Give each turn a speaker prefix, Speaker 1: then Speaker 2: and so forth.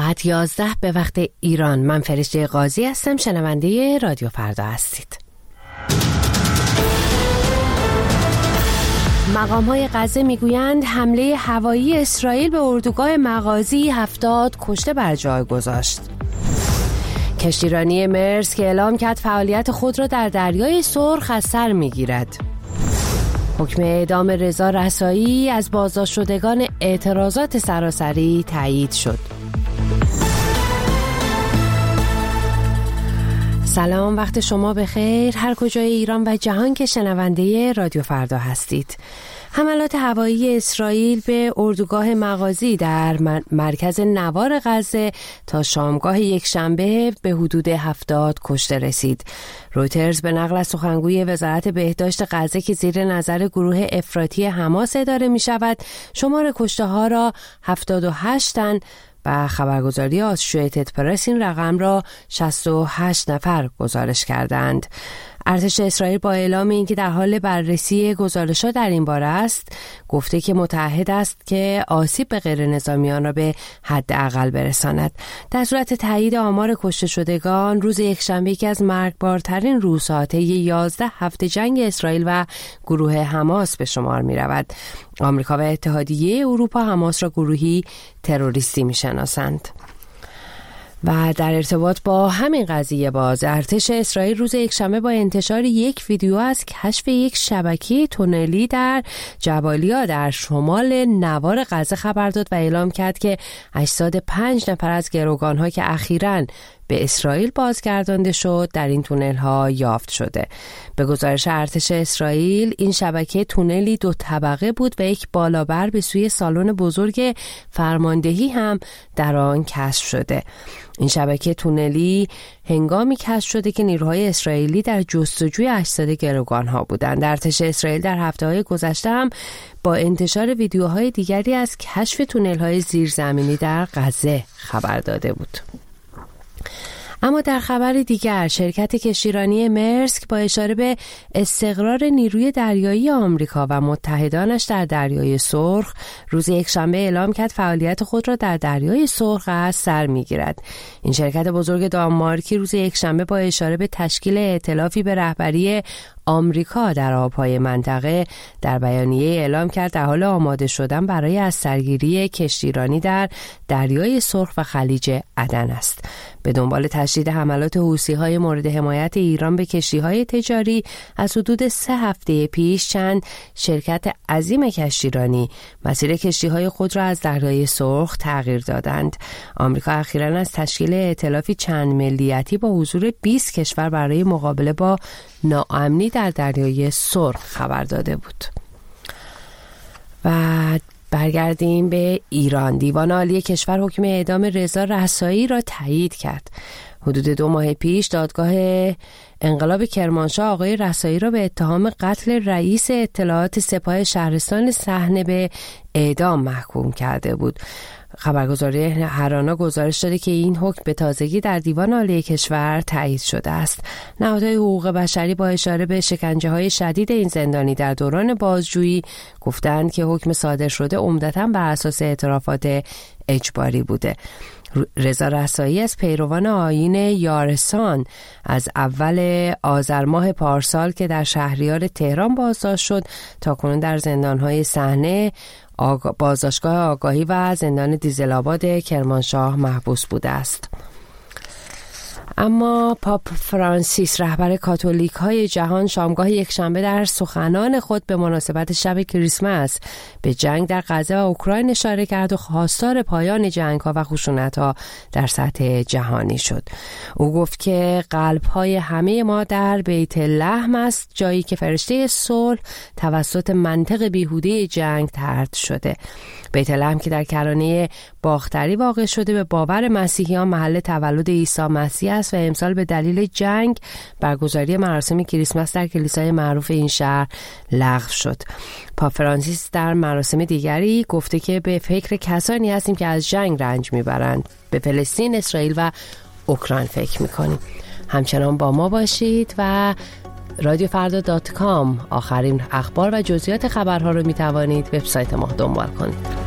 Speaker 1: ساعت 11 به وقت ایران. من فرشته قاضی هستم، شنونده رادیو فردا هستید. مقام‌های غزه میگویند حمله هوایی اسرائیل به اردوگاه مغازی 70 کشته بر جای گذاشت. کشتیرانی مرسک اعلام کرد فعالیت خود را در دریای سرخ از سر میگیرد. حکم اعدام رضا رسایی از بازداشت شدگان اعتراضات سراسری تایید شد. سلام، وقت شما بخیر هر کجای ایران و جهان که شنونده رادیو فردا هستید. حملات هوایی اسرائیل به اردوگاه مغازی در مرکز نوار غزه تا شامگاه یکشنبه به حدود 70 کشته رسید. رویترز به نقل از سخنگوی وزارت بهداشت غزه که زیر نظر گروه افراطی حماس اداره می شود شمار کشته ها را 78 تن و خبرگزاری آسوشیتد پرس این رقم را 68 نفر گزارش کردند. ارتش اسرائیل با اعلام اینکه در حال بررسی گزارشات در این باره است، گفته که متعهد است که آسیب به غیر نظامیان را به حد اقل برساند. در صورت تایید آمار کشته شدگان، روز یکشنبه یکی از مرگبارترین روزها طی 11 هفته جنگ اسرائیل و گروه حماس به شمار می رود. آمریکا و اتحادیه اروپا حماس را گروهی تروریستی می شناسند. و در ارتباط با همین قضیه باز ارتش اسرائیل روز یکشنبه با انتشار یک ویدیو از کشف یک شبکه تونلی در جبالیا در شمال نوار غزه خبر داد و اعلام کرد که اجساد 5 نفر از گروگان‌ها که اخیراً به اسرائیل بازگردانده شد در این تونل ها یافت شده. به گزارش ارتش اسرائیل این شبکه تونلی 2 طبقه بود و یک بالابر به سوی سالن بزرگ فرماندهی هم در آن کشف شده. این شبکه تونلی هنگامی کشف شده که نیروهای اسرائیلی در جستجوی اجساد گروگان ها بودند. ارتش اسرائیل در هفته‌های گذشته هم با انتشار ویدیوهای دیگری از کشف تونل های زیرزمینی در غزه خبر داده بود. اما در خبر دیگر، شرکت کشتیرانی مرسک با اشاره به استقرار نیروی دریایی آمریکا و متحدانش در دریای سرخ روز یکشنبه اعلام کرد فعالیت خود را در دریای سرخ از سر می‌گیرد. این شرکت بزرگ دانمارکی روز یکشنبه با اشاره به تشکیل ائتلافی به رهبری آمریکا در آبهای منطقه در بیانیه اعلام کرد در حال آماده شدن برای از سرگیری کشتیرانی در دریای سرخ و خلیج عدن است. به دنبال تشدید حملات حوثی‌های مورد حمایت ایران به کشتی‌های تجاری از حدود 3 هفته پیش چند شرکت عظیم کشتیرانی مسیر کشتی‌های خود را از دریای سرخ تغییر دادند. آمریکا اخیراً از تشکیل ائتلافی چند ملیتی با حضور 20 کشور برای مقابله با ناامنی در دریای سرخ خبر داده بود. و برگردیم به ایران. دیوان عالی کشور حکم اعدام رضا رسایی را تایید کرد. حدود 2 ماه پیش دادگاه انقلاب کرمانشاه آقای رسایی را به اتهام قتل رئیس اطلاعات سپاه شهرستان صحنه به اعدام محکوم کرده بود. خبرگزاری هرانا گزارش داده که این حکم به تازگی در دیوان عالی کشور تایید شده است. نهادهای حقوق بشری با اشاره به شکنجه‌های شدید این زندانی در دوران بازجویی گفتند که حکم صادر شده عمدتاً بر اساس اعترافات اجباری بوده. رضا رسایی از پیروان آیین یارسان از اول آذر ماه پارسال که در شهریار تهران بازداشت شد تا کنون در زندان‌های صحنه، بازداشتگاه آگاهی و زندان دیزل‌آباد کرمانشاه محبوس بوده است. اما پاپ فرانسیس رهبر کاتولیک های جهان شامگاه یکشنبه در سخنان خود به مناسبت شب کریسمس به جنگ در غزه و اوکراین اشاره کرد و خواستار پایان جنگ ها و خشونت ها در سطح جهانی شد. او گفت که قلب های همه ما در بیت لحم است، جایی که فرشته صلح توسط منطق بیهوده جنگ طرد شده. بیت لحم که در کرانه باختری واقع شده به باور مسیحیان محل تولد عیسی مسیح است و امسال به دلیل جنگ برگزاری مراسم کریسمس در کلیسای معروف این شهر لغو شد. پاپ فرانسیس در مراسم دیگری گفته که به فکر کسانی هستیم که از جنگ رنج میبرند. به فلسطین، اسرائیل و اوکراین فکر میکنیم. همچنان با ما باشید و radiofarda.com آخرین اخبار و جزئیات خبرها رو میتوانید وبسایت ما دنبال کنید.